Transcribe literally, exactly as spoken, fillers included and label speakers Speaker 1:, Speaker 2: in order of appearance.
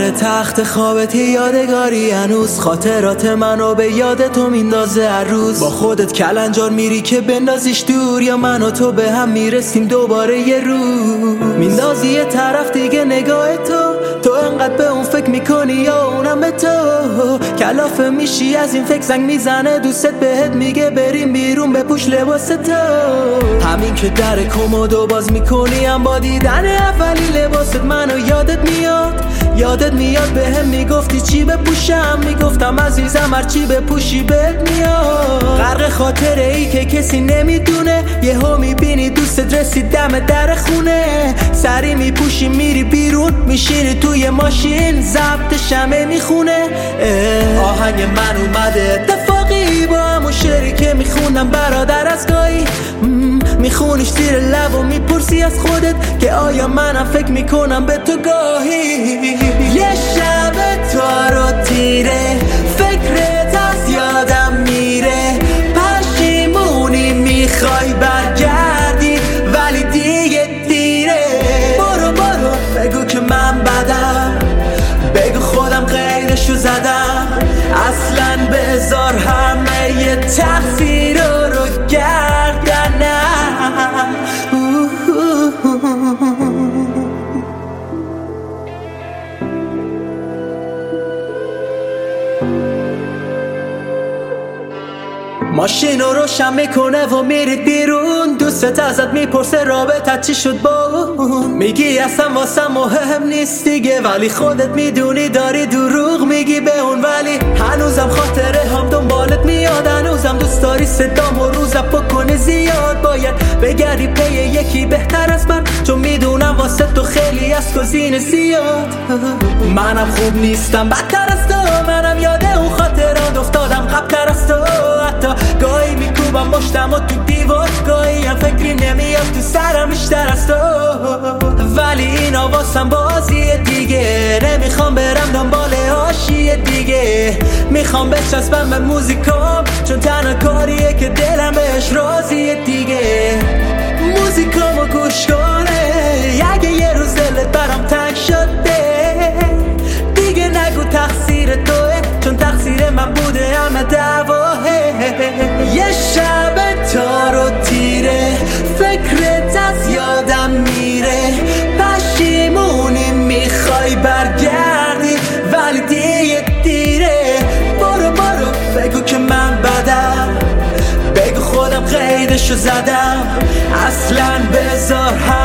Speaker 1: بالای تخت خوابت یادگاری هنوز خاطرات منو به یاد تو میندازه هر روز. با خودت کلنجار میری که بندازیش دور، یا من و تو به هم میرسیم دوباره یه روز. میندازی یه طرف دیگه نگاه تو، تو انقدر به اون فکر میکنی یا اونم به تو. کلافه میشی از این فکر، زنگ میزنه دوستت بهت میگه بریم بیرون بپوش لباس تو. همین که در کمدو باز میکنی هم با دیدن اولی لباست منو یادت میاد. یادت میاد به هم میگفتی چی بپوشم، میگفتم عزیزم هر چی بپوشی بهت میاد. غرق خاطره ای که کسی نمیدونه، یهو میبینی دوستت رسید دم در خونه. سری میپوشی میری بیرون، میشینی توی ماشین ضبط شمه میخونه. آهنگ من اومده اتفاقی با همون شعری که میخونم برادر از گاهی. میخونیش زیر لب و میپرسی از خودت که آیا منم فکر میکنم به تو گاهی. یه شب تارو تیره فکرت از یادم میره، پشیمونی میخوای برگردی ولی دیگه دیره. برو برو بگو که من بدم، بگو خودم غیرشو زدم. اصلا بذار همه یه تقصیر رو گردنم. ماشین رو روشن میکنه و میرید بیرون، دوستت ازت میپرسه رابطت چی شد با اون. میگی اصلا واسه مهم نیست دیگه، ولی خودت میدونی داری دروغ میگی به اون. ولی هنوزم خاطره هم دنبالت میاد، هنوزم دوست داری صدام و روزم بکنه زیاد. باید بگردی پی یکی بهتر از من، چون میدونم واسه تو خیلی از گزینه زیاد. منم خوب نیستم بدتر از تو، منم یاده اون خاطرات افتادم قبل‌تر از تو. حتی گاهی میکوبم مشتم و تو دیوار، گاهی هم فکری نمیاد تو سرم بیشتر از تو. ولی اینا واسم بازی دیگه، نمیخوام برم دنبال حاشیه دیگه. میخوام بچسبم به موزیکام، چون تنها کاریه که دلم بهش راضیه دیگه. موزیکامو گوش کنه اگه یه روز دلت برام تنگ شده، دیگه نگو تقصیر توه، چون تقصیر من بوده همه دعواه. یه شب تارو تیره فکرت از یادم میره، پشیمونی میخوای برگردی ولی دیگه دیره. برو برو بگو که من بدم، بگو خودم قیدشو زدم. اصلا بذار